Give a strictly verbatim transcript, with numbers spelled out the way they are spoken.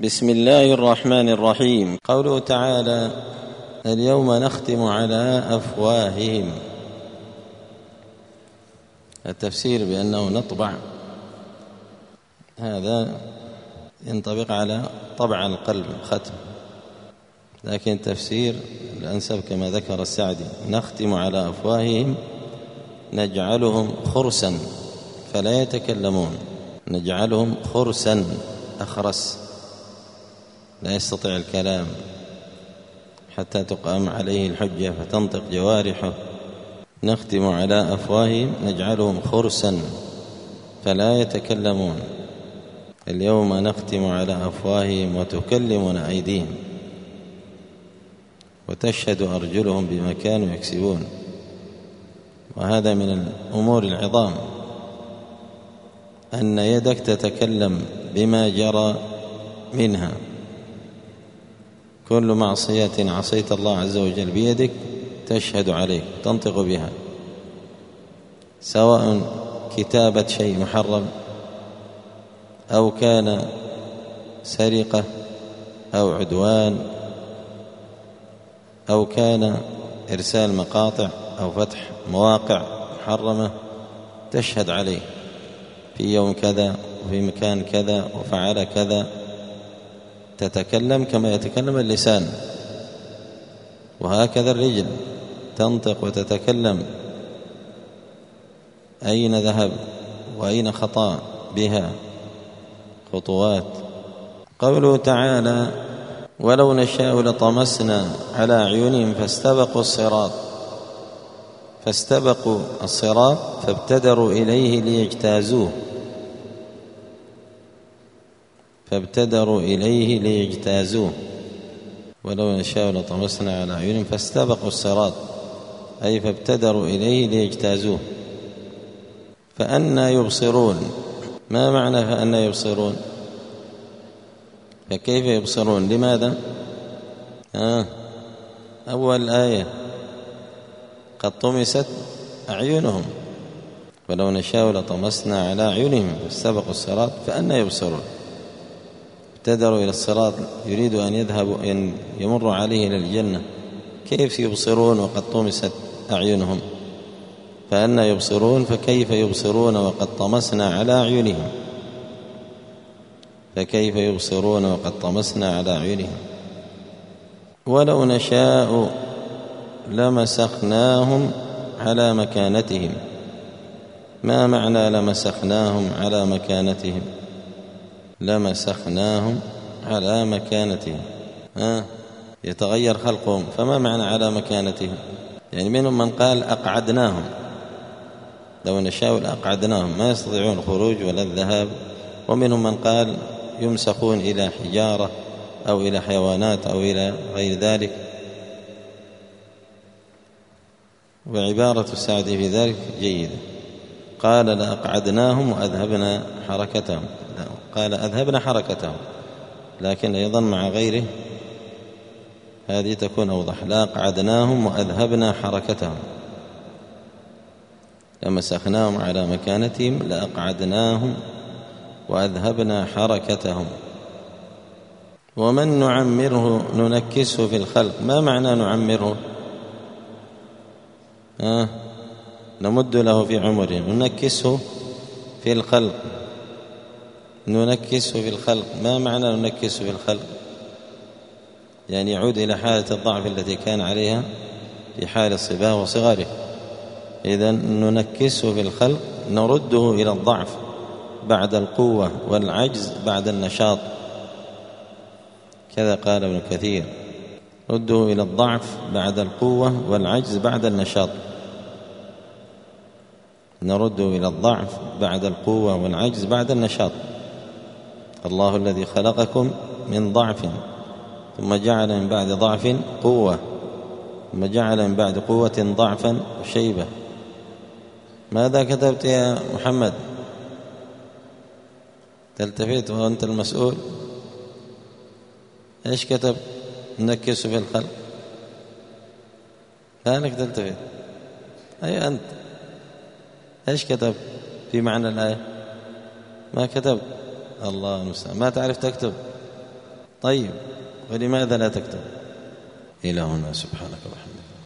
بسم الله الرحمن الرحيم. قوله تعالى: اليوم نختم على أفواههم. التفسير بأنه نطبع هذا ينطبق على طبع القلب ختم، لكن التفسير الأنسب كما ذكر السعدي: نختم على أفواههم نجعلهم خرسا فلا يتكلمون. نجعلهم خرسا أخرس لا يستطيع الكلام حتى تقام عليه الحجة فتنطق جوارحه. نختم على أفواههم نجعلهم خرسا فلا يتكلمون. اليوم نختم على أفواههم وتكلمنا أيديهم وتشهد أرجلهم بما كانوا يكسبون. وهذا من الأمور العظام أن يدك تتكلم بما جرى منها. كل معصية عصيت الله عز وجل بيدك تشهد عليك تنطق بها، سواء كتابة شيء محرم أو كان سرقة أو عدوان أو كان إرسال مقاطع أو فتح مواقع محرمة، تشهد عليه في يوم كذا وفي مكان كذا وفعل كذا. تتكلم كما يتكلم اللسان، وهكذا الرجل تنطق وتتكلم أين ذهب وأين خطأ بها خطوات. قوله تعالى: ولو نشاء لطمسنا على أعينهم فاستبقوا الصراط فاستبقوا الصراط فابتدروا إليه ليجتازوه فابتدروا إليه ليجتازوه ولو نشاء لطمسنا على أعينهم فاستبقوا الصراط أي فابتدروا إليه ليجتازوه. فأنى يبصرون. ما معنى فأنى يبصرون؟ فكيف يبصرون؟ لماذا؟ آه. أول آية: قد طمست أعينهم ولو نشاء لطمسنا على أعينهم فاستبقوا الصراط فأنى يبصرون. ابتدروا إلى الصراط، يريد أن يذهبوا أن يمروا عليه إلى الجنة، كيف يبصرون وقد طمست أعينهم؟ فأنى يبصرون، فكيف يبصرون وقد طمسنا على أعينهم فكيف يبصرون وقد طمسنا على أعينهم. ولو نشاء لمسخناهم على مكانتهم. ما معنى لمسخناهم على مكانتهم؟ لمسخناهم على مكانتهم ها يتغير خلقهم. فما معنى على مكانتهم؟ يعني منهم من قال أقعدناهم، لو نشاء لأقعدناهم ما يستطيعون الخروج ولا الذهاب. ومنهم من قال يمسخون إلى حجارة أو إلى حيوانات أو إلى غير ذلك. وعبارة السعدي في ذلك جيدة، قال لأقعدناهم وأذهبنا حركتهم. قال أذهبنا حركتهم، لكن أيضا مع غيره هذه تكون أوضح: لأقعدناهم وأذهبنا حركتهم. لمسخناهم على مكانتهم لأقعدناهم وأذهبنا حركتهم. ومن نعمره ننكسه في الخلق. ما معنى نعمره؟ آه نمد له في عمره. ننكسه في الخلق ننكسه في الخلق ما معنى ننكسه في الخلق؟ يعني يعود إلى حالة الضعف التي كان عليها في حال الصبا وصغره. إذن ننكسه في الخلق نرده إلى الضعف بعد القوة والعجز بعد النشاط. كذا قال ابن كثير: رده إلى الضعف بعد القوة والعجز بعد النشاط. نرده إلى الضعف بعد القوة والعجز بعد النشاط. الله الذي خلقكم من ضعف ثم جعل من بعد ضعف قوة ثم جعل من بعد قوة ضعفا وشيبة. ماذا كتبت يا محمد؟ تلتفت وأنت المسؤول. إيش كتب؟ نكس في الخلق. كانك تلتفت. أي أنت إيش كتب في معنى الآية؟ ما كتبت. الله المستعان. ما تعرف تكتب. طيب، ولماذا لا تكتب؟ إلى هنا، سبحانك وبحمدك.